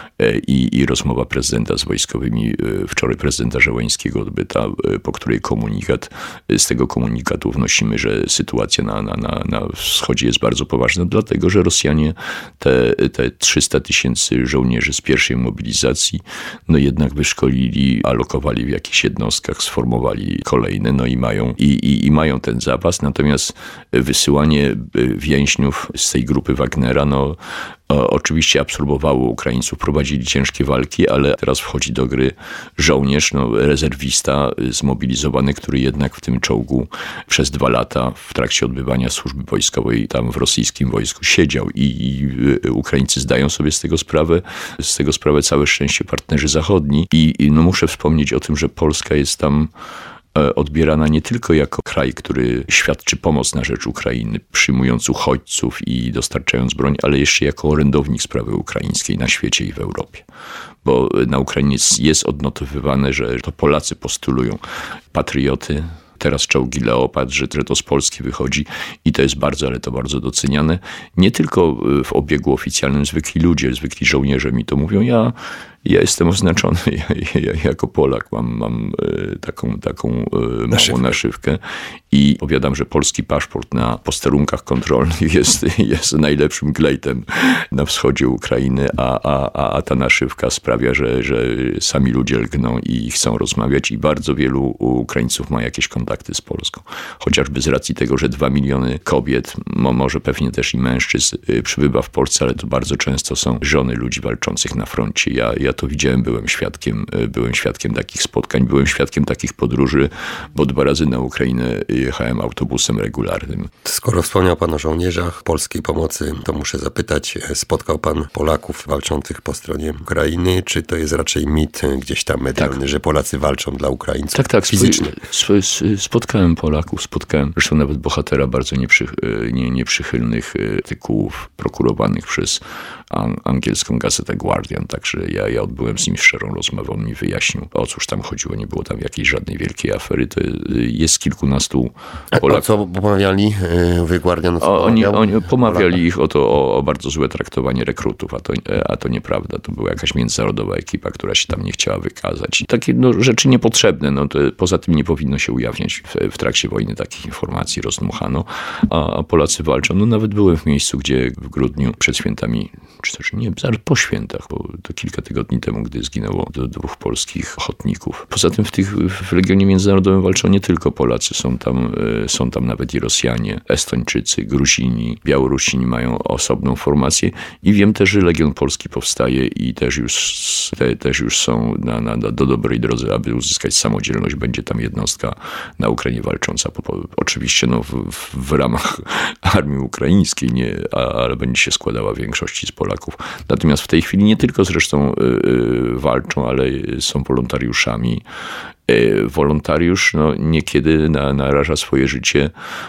i, i rozmowa prezydenta z wojskowymi, wczoraj prezydenta Żeleńskiego odbyta, po której komunikat, z tego komunikatu wnosimy, że sytuacja na, na, na, na wschodzie jest bardzo poważna, dlatego że Rosjanie te, te trzysta tysięcy żołnierzy z pierwszej mobilizacji, no jednak wyszkolili, alokowali w jakichś jednostkach, sformowali kolejne, no i mają, i, i, i mają ten zapas, natomiast wysyłanie więźniów z tej grupy Wagnera, no oczywiście absorbowało Ukraińców, prowadzili ciężkie walki, ale teraz wchodzi do gry żołnierz, no, rezerwista zmobilizowany, który jednak w tym czołgu przez dwa lata w trakcie odbywania służby wojskowej tam w rosyjskim wojsku siedział i, i Ukraińcy zdają sobie z tego sprawę, z tego sprawę całe szczęście partnerzy zachodni i, i no, muszę wspomnieć o tym, że Polska jest tam odbierana nie tylko jako kraj, który świadczy pomoc na rzecz Ukrainy, przyjmując uchodźców i dostarczając broń, ale jeszcze jako orędownik sprawy ukraińskiej na świecie i w Europie. Bo na Ukrainie jest odnotowywane, że to Polacy postulują patrioty, teraz czołgi Leopard, że to z Polski wychodzi i to jest bardzo, ale to bardzo doceniane. Nie tylko w obiegu oficjalnym zwykli ludzie, zwykli żołnierze mi to mówią. Ja Ja jestem oznaczony ja, ja, jako Polak, mam, mam taką, taką małą naszywkę. naszywkę i powiadam, że polski paszport na posterunkach kontrolnych jest, jest najlepszym glejtem na wschodzie Ukrainy, a, a, a ta naszywka sprawia, że, że sami ludzie lgną i chcą rozmawiać i bardzo wielu Ukraińców ma jakieś kontakty z Polską. Chociażby z racji tego, że dwa miliony kobiet, może pewnie też i mężczyzn przybywa w Polsce, ale to bardzo często są żony ludzi walczących na froncie. Ja, ja Ja to widziałem, byłem świadkiem, byłem świadkiem takich spotkań, byłem świadkiem takich podróży, bo dwa razy na Ukrainę jechałem autobusem regularnym.
Skoro wspomniał pan o żołnierzach polskiej pomocy, to muszę zapytać, spotkał pan Polaków walczących po stronie Ukrainy, czy to jest raczej mit gdzieś tam medialny, tak, że Polacy walczą dla Ukraińców
tak, tak,
fizycznie?
Sp- spotkałem Polaków, spotkałem zresztą nawet bohatera bardzo nieprzych, nie, nieprzychylnych artykułów prokurowanych przez angielską gazetę Guardian, także ja, ja odbyłem z nim szczerą rozmowę, on mi wyjaśnił, o cóż tam chodziło, nie było tam jakiejś żadnej wielkiej afery, to jest kilkunastu Polaków.
A co pomawiali w Guardian?
Oni, oni pomawiali Polaka? ich o to, o, o bardzo złe traktowanie rekrutów, a to, a to nieprawda, to była jakaś międzynarodowa ekipa, która się tam nie chciała wykazać. I takie no, rzeczy niepotrzebne, no, to, poza tym nie powinno się ujawniać w, w trakcie wojny takich informacji, rozdmuchano, a, a Polacy walczą. No nawet byłem w miejscu, gdzie w grudniu przed świętami, czy też nie, zaraz po świętach, bo to kilka tygodni temu, gdy zginęło dwóch polskich ochotników. Poza tym w, tych, w Legionie Międzynarodowym walczą nie tylko Polacy, są tam, są tam nawet i Rosjanie, Estończycy, Gruzini, Białorusini mają osobną formację i wiem też, że Legion Polski powstaje i też już, te, też już są na, na, do dobrej drodze, aby uzyskać samodzielność. Będzie tam jednostka na Ukrainie walcząca, po, po, oczywiście no, w, w ramach armii ukraińskiej, nie, a, ale będzie się składała w większości z Polaków. Natomiast w tej chwili nie tylko zresztą y, y, walczą, ale są wolontariuszami Wolontariusz no, niekiedy na, naraża swoje życie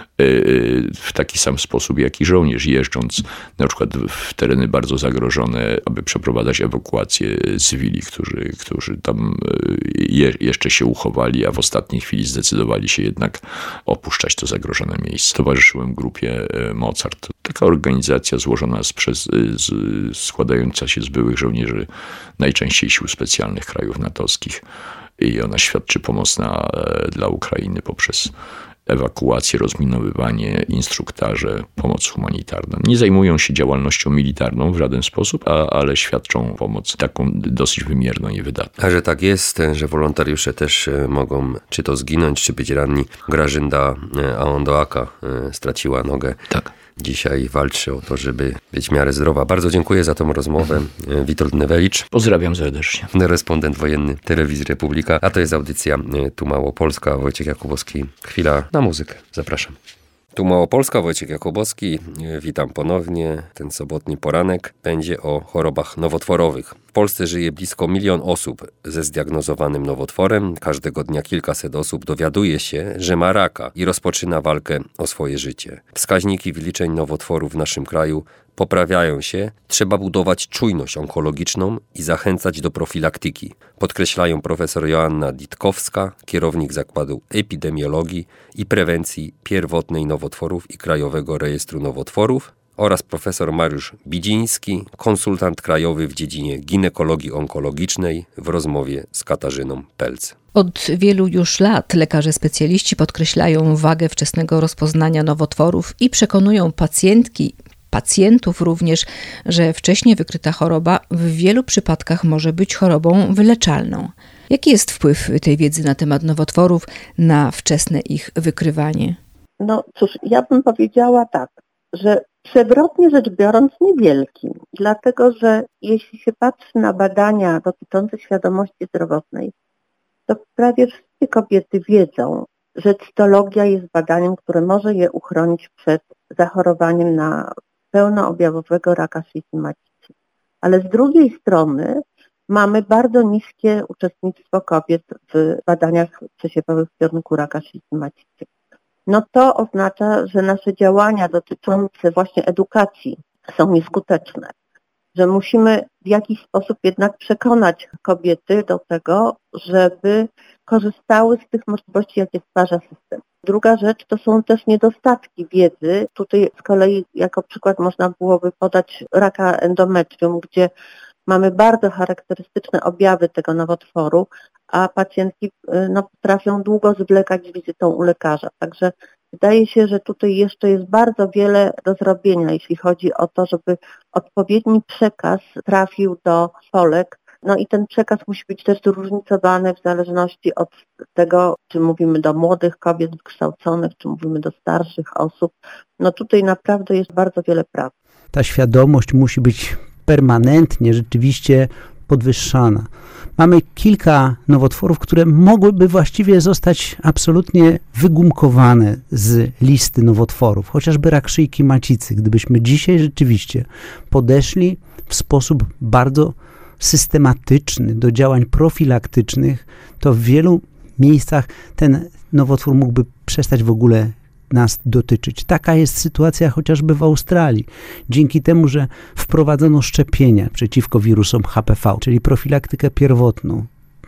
w taki sam sposób jak i żołnierz, jeżdżąc na przykład w tereny bardzo zagrożone, aby przeprowadzać ewakuację cywili, którzy, którzy tam je, jeszcze się uchowali, a w ostatniej chwili zdecydowali się jednak opuszczać to zagrożone miejsce. Towarzyszyłem grupie Mozart. Taka organizacja złożona z, przez, z, składająca się z byłych żołnierzy najczęściej sił specjalnych krajów natowskich i ona świadczy pomoc na, dla Ukrainy poprzez ewakuację, rozminowywanie, instruktaże, pomoc humanitarną. Nie zajmują się działalnością militarną w żaden sposób, a, ale świadczą pomoc taką dosyć wymierną i wydatną.
A że tak jest, że wolontariusze też mogą czy to zginąć, czy być ranni. Grażynda Aondoaka straciła nogę.
Tak.
Dzisiaj walczy o to, żeby być w miarę zdrowa. Bardzo dziękuję za tą rozmowę. Witold Newewicz.
Pozdrawiam serdecznie.
Respondent wojenny Telewizji Republika. A to jest audycja Tu Małopolska. Wojciech Jakubowski. Chwila na muzykę. Zapraszam. Tu Małopolska, Wojciech Jakubowski. Witam ponownie. Ten sobotni poranek będzie o chorobach nowotworowych. W Polsce żyje blisko milion osób ze zdiagnozowanym nowotworem. Każdego dnia kilkaset osób dowiaduje się, że ma raka i rozpoczyna walkę o swoje życie. Wskaźniki wyliczeń nowotworów w naszym kraju poprawiają się. Trzeba budować czujność onkologiczną i zachęcać do profilaktyki. Podkreślają profesor Joanna Ditkowska, kierownik Zakładu Epidemiologii i Prewencji Pierwotnej Nowotworów i Krajowego Rejestru Nowotworów, oraz profesor Mariusz Bidziński, konsultant krajowy w dziedzinie ginekologii onkologicznej, w rozmowie z Katarzyną Pelc.
Od wielu już lat lekarze specjaliści podkreślają wagę wczesnego rozpoznania nowotworów i przekonują pacjentki, pacjentów również, że wcześnie wykryta choroba w wielu przypadkach może być chorobą wyleczalną. Jaki jest wpływ tej wiedzy na temat nowotworów na wczesne ich wykrywanie?
No cóż, ja bym powiedziała tak, że przewrotnie rzecz biorąc niewielki, dlatego że jeśli się patrzy na badania dotyczące świadomości zdrowotnej, to prawie wszystkie kobiety wiedzą, że cytologia jest badaniem, które może je uchronić przed zachorowaniem na pełnoobjawowego raka szyjki macicy. Ale z drugiej strony mamy bardzo niskie uczestnictwo kobiet w badaniach przesiewowych w kierunku raka szyjki macicy. No to oznacza, że nasze działania dotyczące właśnie edukacji są nieskuteczne, że musimy w jakiś sposób jednak przekonać kobiety do tego, żeby korzystały z tych możliwości, jakie stwarza system. Druga rzecz to są też niedostatki wiedzy. Tutaj z kolei jako przykład można byłoby podać raka endometrium, gdzie mamy bardzo charakterystyczne objawy tego nowotworu, a pacjentki no, potrafią długo zwlekać z wizytą u lekarza. Także wydaje się, że tutaj jeszcze jest bardzo wiele do zrobienia, jeśli chodzi o to, żeby odpowiedni przekaz trafił do Polek. No i ten przekaz musi być też zróżnicowany w zależności od tego, czy mówimy do młodych kobiet wykształconych, czy mówimy do starszych osób. No tutaj naprawdę jest bardzo wiele pracy.
Ta świadomość musi być permanentnie rzeczywiście podwyższana. Mamy kilka nowotworów, które mogłyby właściwie zostać absolutnie wygumkowane z listy nowotworów, chociażby rak szyjki macicy. Gdybyśmy dzisiaj rzeczywiście podeszli w sposób bardzo systematyczny do działań profilaktycznych, to w wielu miejscach ten nowotwór mógłby przestać w ogóle nas dotyczyć. Taka jest sytuacja chociażby w Australii. Dzięki temu, że wprowadzono szczepienia przeciwko wirusom H P V, czyli profilaktykę pierwotną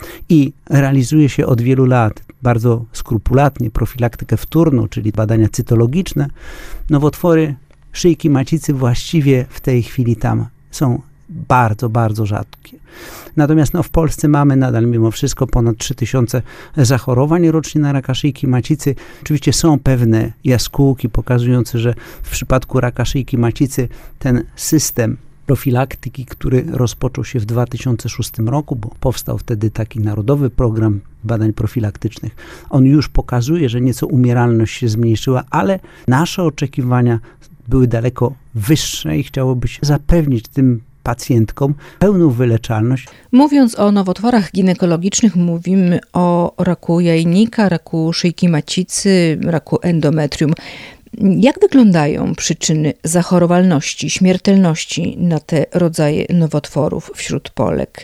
i realizuje się od wielu lat bardzo skrupulatnie profilaktykę wtórną, czyli badania cytologiczne, nowotwory szyjki macicy właściwie w tej chwili tam są bardzo, bardzo rzadkie. Natomiast no, w Polsce mamy nadal mimo wszystko ponad trzy tysiące zachorowań rocznie na raka szyjki macicy. Oczywiście są pewne jaskółki pokazujące, że w przypadku raka szyjki macicy ten system profilaktyki, który rozpoczął się w dwa tysiące szóstym roku, bo powstał wtedy taki narodowy program badań profilaktycznych. On już pokazuje, że nieco umieralność się zmniejszyła, ale nasze oczekiwania były daleko wyższe i chciałoby się zapewnić tym pacjentkom pełną wyleczalność.
Mówiąc o nowotworach ginekologicznych, mówimy o raku jajnika, raku szyjki macicy, raku endometrium. Jak wyglądają przyczyny zachorowalności, śmiertelności na te rodzaje nowotworów wśród Polek?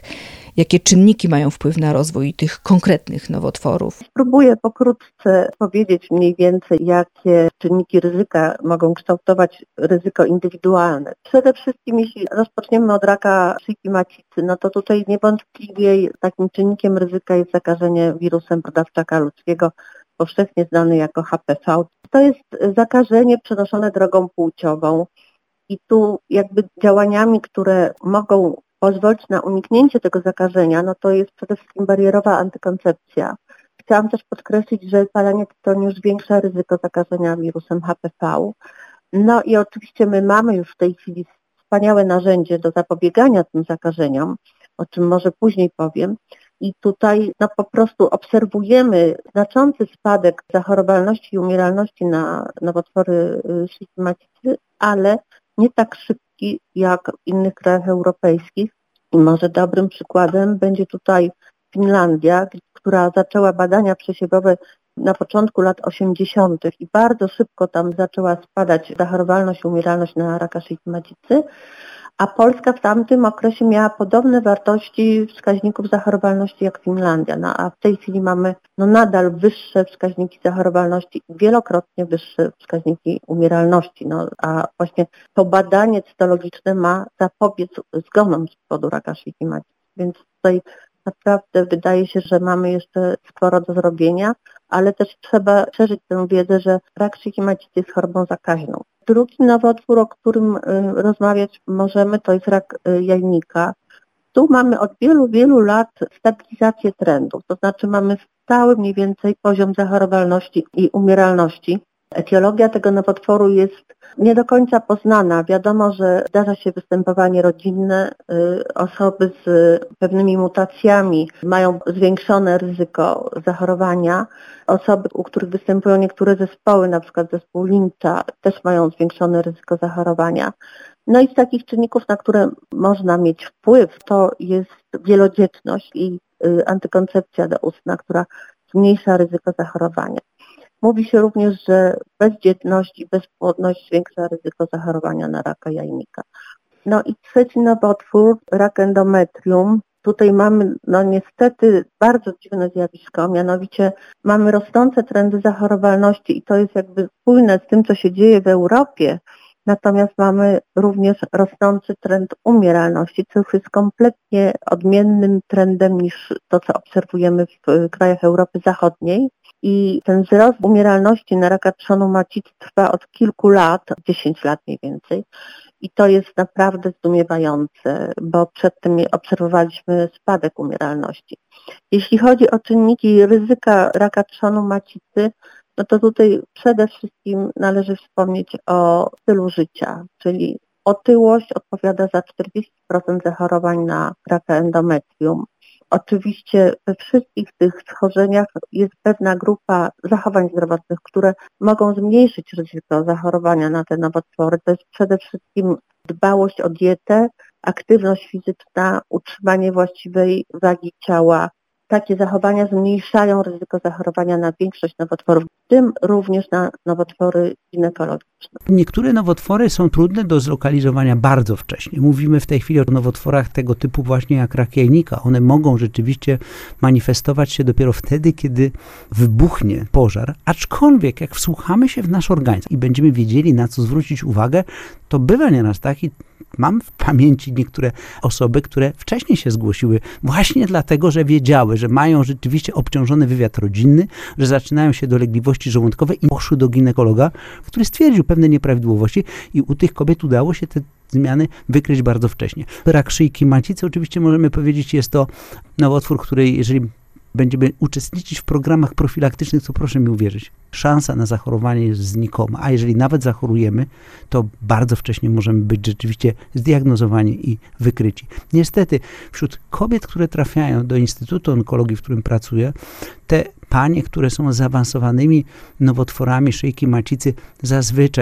Jakie czynniki mają wpływ na rozwój tych konkretnych nowotworów?
Spróbuję pokrótce powiedzieć mniej więcej, jakie czynniki ryzyka mogą kształtować ryzyko indywidualne. Przede wszystkim, jeśli rozpoczniemy od raka szyjki macicy, no to tutaj niewątpliwie takim czynnikiem ryzyka jest zakażenie wirusem brodawczaka ludzkiego, powszechnie znany jako H P V. To jest zakażenie przenoszone drogą płciową i tu jakby działaniami, które mogą pozwolić na uniknięcie tego zakażenia, no to jest przede wszystkim barierowa antykoncepcja. Chciałam też podkreślić, że palenie tytoniu zwiększa ryzyko zakażenia wirusem H P V. No i oczywiście my mamy już w tej chwili wspaniałe narzędzie do zapobiegania tym zakażeniom, o czym może później powiem. I tutaj no, po prostu obserwujemy znaczący spadek zachorowalności i umieralności na nowotwory szyjki macicy, ale nie tak szybki jak w innych krajach europejskich. I może dobrym przykładem będzie tutaj Finlandia, która zaczęła badania przesiewowe na początku lat osiemdziesiątych i bardzo szybko tam zaczęła spadać zachorowalność i umieralność na raka szyjki macicy, a Polska w tamtym okresie miała podobne wartości wskaźników zachorowalności jak Finlandia, no, a w tej chwili mamy no, nadal wyższe wskaźniki zachorowalności i wielokrotnie wyższe wskaźniki umieralności, no, a właśnie to badanie cytologiczne ma zapobiec zgonom z powodu raka szyjki macicy, więc tutaj naprawdę wydaje się, że mamy jeszcze sporo do zrobienia, ale też trzeba szerzyć tę wiedzę, że rak szyjki macicy jest chorobą zakaźną. Drugi nowotwór, o którym rozmawiać możemy, to jest rak jajnika. Tu mamy od wielu, wielu lat stabilizację trendów, to znaczy mamy stały mniej więcej poziom zachorowalności i umieralności. Etiologia tego nowotworu jest nie do końca poznana. Wiadomo, że zdarza się występowanie rodzinne, osoby z pewnymi mutacjami mają zwiększone ryzyko zachorowania. Osoby, u których występują niektóre zespoły, na przykład zespół Lyncha, też mają zwiększone ryzyko zachorowania. No i z takich czynników, na które można mieć wpływ, to jest wielodzietność i antykoncepcja doustna, która zmniejsza ryzyko zachorowania. Mówi się również, że bezdzietność i bezpłodność zwiększa ryzyko zachorowania na raka jajnika. No i trzeci nowotwór, rak endometrium. Tutaj mamy no niestety bardzo dziwne zjawisko, mianowicie mamy rosnące trendy zachorowalności i to jest jakby spójne z tym, co się dzieje w Europie. Natomiast mamy również rosnący trend umieralności, co już jest kompletnie odmiennym trendem niż to, co obserwujemy w krajach Europy Zachodniej. I ten wzrost umieralności na raka trzonu macicy trwa od kilku lat, dziesięć lat mniej więcej. I to jest naprawdę zdumiewające, bo przedtem obserwowaliśmy spadek umieralności. Jeśli chodzi o czynniki ryzyka raka trzonu macicy, no to tutaj przede wszystkim należy wspomnieć o stylu życia, czyli otyłość odpowiada za czterdzieści procent zachorowań na raka endometrium. Oczywiście we wszystkich tych schorzeniach jest pewna grupa zachowań zdrowotnych, które mogą zmniejszyć ryzyko zachorowania na te nowotwory. To jest przede wszystkim dbałość o dietę, aktywność fizyczna, utrzymanie właściwej wagi ciała. Takie zachowania zmniejszają ryzyko zachorowania na większość nowotworów, w tym również na nowotwory ginekologiczne.
Niektóre nowotwory są trudne do zlokalizowania bardzo wcześnie. Mówimy w tej chwili o nowotworach tego typu właśnie jak rak jajnika. One mogą rzeczywiście manifestować się dopiero wtedy, kiedy wybuchnie pożar. Aczkolwiek jak wsłuchamy się w nasz organizm i będziemy wiedzieli, na co zwrócić uwagę, to bywa nieraz tak i mam w pamięci niektóre osoby, które wcześniej się zgłosiły właśnie dlatego, że wiedziały, że mają rzeczywiście obciążony wywiad rodzinny, że zaczynają się dolegliwości żołądkowe i poszły do ginekologa, który stwierdził pewne nieprawidłowości i u tych kobiet udało się te zmiany wykryć bardzo wcześnie. Rak szyjki macicy oczywiście możemy powiedzieć, jest to nowotwór, który jeżeli będziemy uczestniczyć w programach profilaktycznych, to proszę mi uwierzyć, szansa na zachorowanie jest znikoma, a jeżeli nawet zachorujemy, to bardzo wcześnie możemy być rzeczywiście zdiagnozowani i wykryci. Niestety, wśród kobiet, które trafiają do Instytutu Onkologii, w którym pracuję, te panie, które są zaawansowanymi nowotworami szyjki macicy, zazwyczaj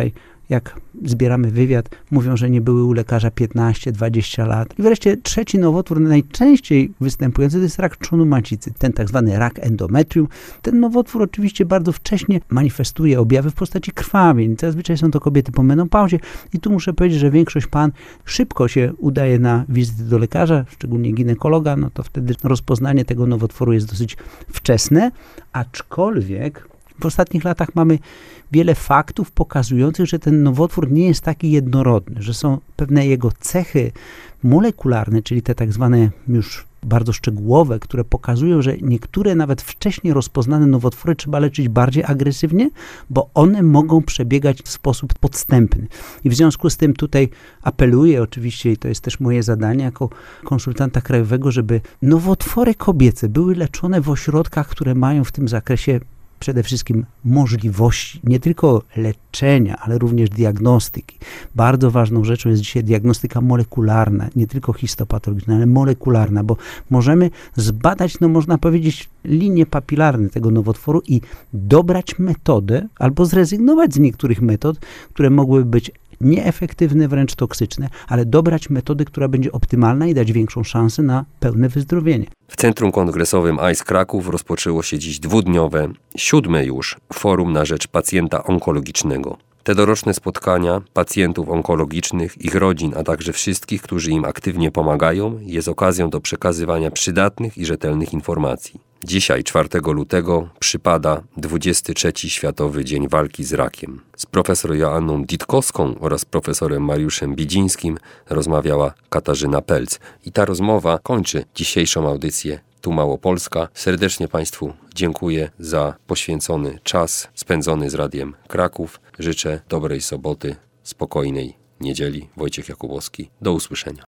jak zbieramy wywiad, mówią, że nie były u lekarza piętnaście dwadzieścia lat. I wreszcie trzeci nowotwór, najczęściej występujący, to jest rak trzonu macicy, ten tak zwany rak endometrium. Ten nowotwór oczywiście bardzo wcześnie manifestuje objawy w postaci krwawień. Zazwyczaj są to kobiety po menopauzie i tu muszę powiedzieć, że większość pań szybko się udaje na wizyty do lekarza, szczególnie ginekologa, no to wtedy rozpoznanie tego nowotworu jest dosyć wczesne, aczkolwiek w ostatnich latach mamy wiele faktów pokazujących, że ten nowotwór nie jest taki jednorodny, że są pewne jego cechy molekularne, czyli te tak zwane już bardzo szczegółowe, które pokazują, że niektóre nawet wcześniej rozpoznane nowotwory trzeba leczyć bardziej agresywnie, bo one mogą przebiegać w sposób podstępny. I w związku z tym tutaj apeluję oczywiście, i to jest też moje zadanie jako konsultanta krajowego, żeby nowotwory kobiece były leczone w ośrodkach, które mają w tym zakresie przede wszystkim możliwości nie tylko leczenia, ale również diagnostyki. Bardzo ważną rzeczą jest dzisiaj diagnostyka molekularna, nie tylko histopatologiczna, ale molekularna, bo możemy zbadać, no można powiedzieć, linie papilarne tego nowotworu i dobrać metodę albo zrezygnować z niektórych metod, które mogłyby być nieefektywne, wręcz toksyczne, ale dobrać metody, która będzie optymalna i dać większą szansę na pełne wyzdrowienie.
W Centrum Kongresowym A I S Kraków rozpoczęło się dziś dwudniowe, siódme już Forum na rzecz pacjenta onkologicznego. Te doroczne spotkania pacjentów onkologicznych, ich rodzin, a także wszystkich, którzy im aktywnie pomagają, jest okazją do przekazywania przydatnych i rzetelnych informacji. Dzisiaj, czwartego lutego, przypada dwudziesty trzeci Światowy Dzień Walki z Rakiem. Z profesor Joanną Ditkowską oraz profesorem Mariuszem Bidzińskim rozmawiała Katarzyna Pelc. I ta rozmowa kończy dzisiejszą audycję Tu Małopolska. Serdecznie Państwu dziękuję za poświęcony czas spędzony z Radiem Kraków. Życzę dobrej soboty, spokojnej niedzieli. Wojciech Jakubowski. Do usłyszenia.